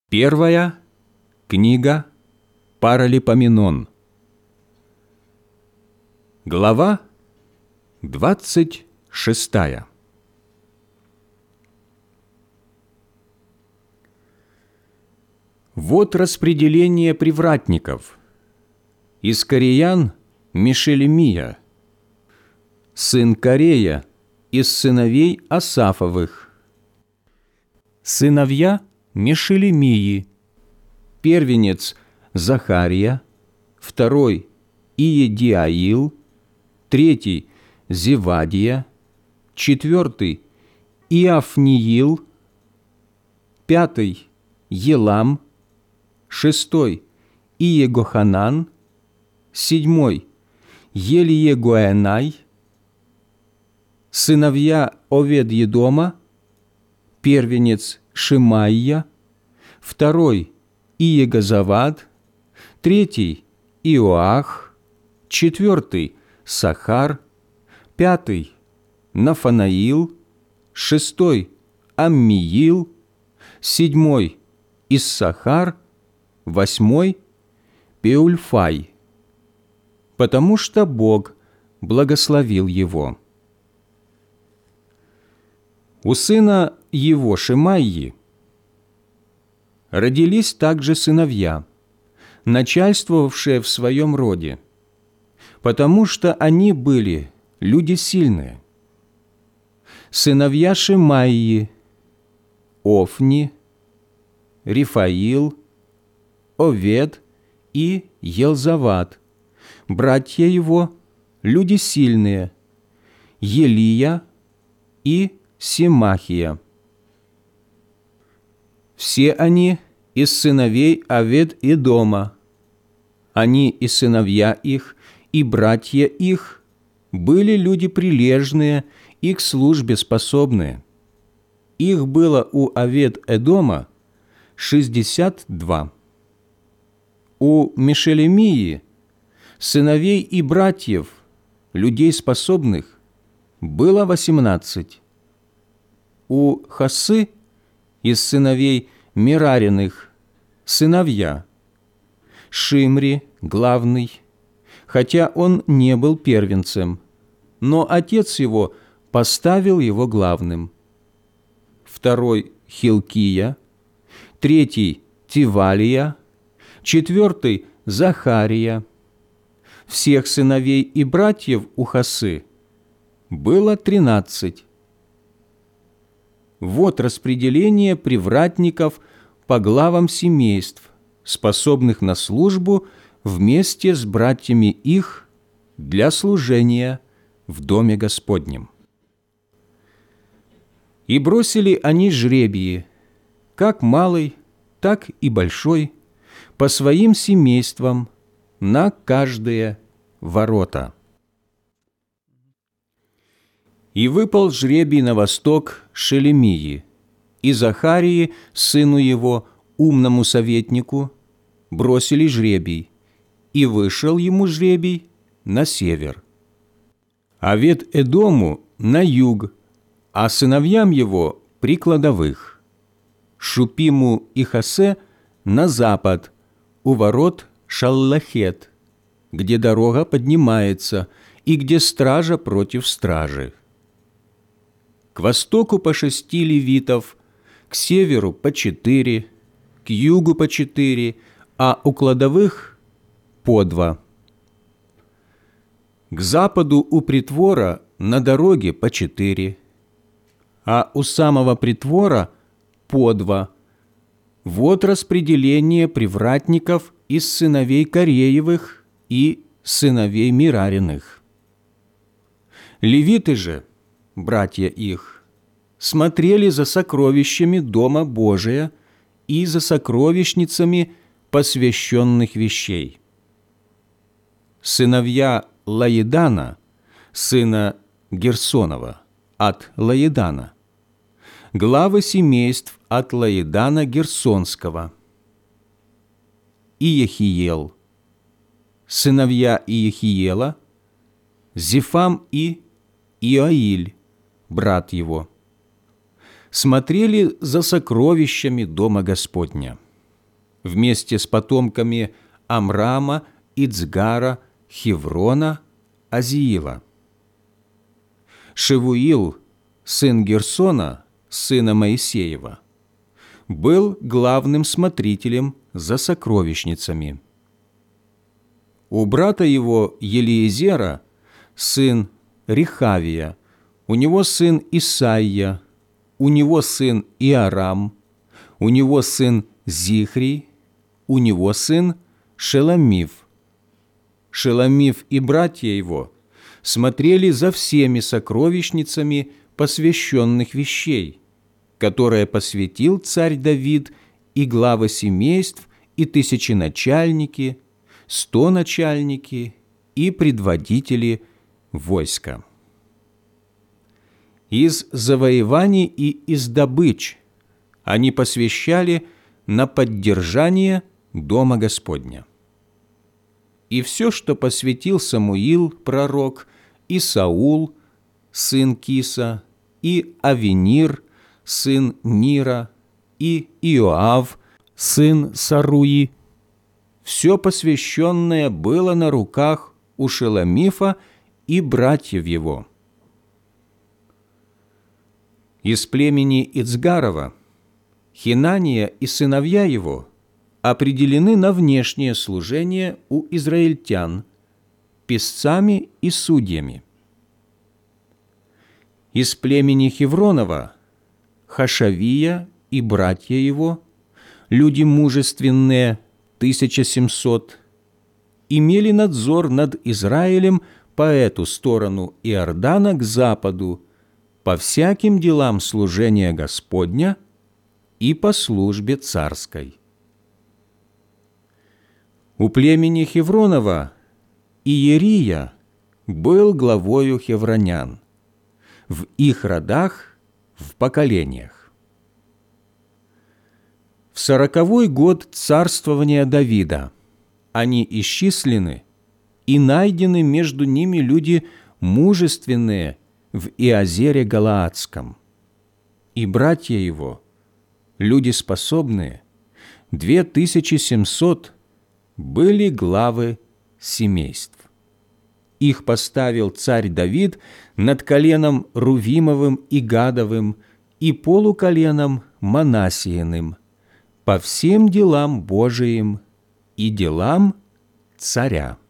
Первая книга Паралипоменон. Глава 26. Вот распределение привратников. Из Кореян Мешелемия, сын Корея, из сыновей Асафовых. Сыновья Мешелемии: первенец Захария, второй Иедиаил, третий Зевадия, четвертый Иофниил, пятый Елам, шестой Иегоханан, седьмой Елиегоэнай. Сыновья Овед-Едома: первенец Шимаия, второй Иегозавад, третий Иоах, четвертый Сахар, пятый Нафанаил, шестой Аммиил, седьмой Иссахар, восьмой Пеульфай, потому что Бог благословил его. У сына его Шимаии родились также сыновья, начальствовавшие в своем роде, потому что они были люди сильные. Сыновья Шимаии: Офни, Рифаил, Овед и Елзавад, братья его, люди сильные, Елия и Семахия. Все они из сыновей Овед-Едома. Они и сыновья их, и братья их были люди прилежные и к службе способные. Их было у Овед-Едома 62. У Мешелемии, сыновей и братьев, людей способных, было 18. У Хасы из сыновей Мерариных сыновья: Шимри главный, хотя он не был первенцем, но отец его поставил его главным. Второй Хилкия, третий Тивалия, четвертый Захария. Всех сыновей и братьев у Хасы было 13. Вот распределение привратников по главам семейств, способных на службу вместе с братьями их для служения в Доме Господнем. И бросили они жребии, как малый, так и большой, по своим семействам на каждые ворота. И выпал жребий на восток Шелемии, и Захарии, сыну его, умному советнику, бросили жребий, и вышел ему жребий на север. Овед-Эдому на юг, а сыновьям его при кладовых. Шупиму и Хасе на запад, у ворот Шаллахет, где дорога поднимается и где стража против стражи. К востоку по 6 левитов, к северу по 4, к югу по 4, а у кладовых по 2. К западу у притвора на дороге по 4, а у самого притвора по 2. Вот распределение привратников из сыновей Кореевых и сыновей Мерариных. Левиты же, братья их, смотрели за сокровищами Дома Божия и за сокровищницами посвященных вещей. Сыновья Лаедана, сына Герсонова, от Лаедана, главы семейств от Лаедана Герсонского: Иехиел. Сыновья Иехиела: Зефам и Иоиль, брат его. Смотрели за сокровищами Дома Господня. вместе с потомками Амрама, Ицгара, Хеврона, Азиила. Шевуил, сын Герсона, сына Моисеева, был главным смотрителем за сокровищницами. У брата его Елиезера сын Рехавия, у него сын Исаия, у него сын Иорам, у него сын Зихрий, у него сын Шеломив. Шеломив и братья его смотрели за всеми сокровищницами посвященных вещей, которые посвятил царь Давид, и главы семейств, и тысяченачальники, стоначальники и предводители войска. Из завоеваний и из добыч они посвящали на поддержание Дома Господня. И все, что посвятил Самуил, пророк, и Саул, сын Киса, и Авенир, сын Нира, и Иоав, сын Саруи, все посвященное было на руках у Шеломифа и братьев его. Из племени Ицгарова Хинания и сыновья его определены на внешнее служение у израильтян, песцами и судьями. Из племени Хевронова Хашавия и братья его, люди мужественные, 1700, имели надзор над Израилем по эту сторону Иордана к западу, по всяким делам служения Господня и по службе царской. У племени Хевронова Иерия был главою хевронян, в их родах, в поколениях. В 40-й год царствования Давида они исчислены, и найдены между ними люди мужественные в Иозере Галаадском, и братья его, люди способные, 2700, были главы семейств. Их поставил царь Давид над коленом Рувимовым и Гадовым и полуколеном Манассииным по всем делам Божиим и делам царя.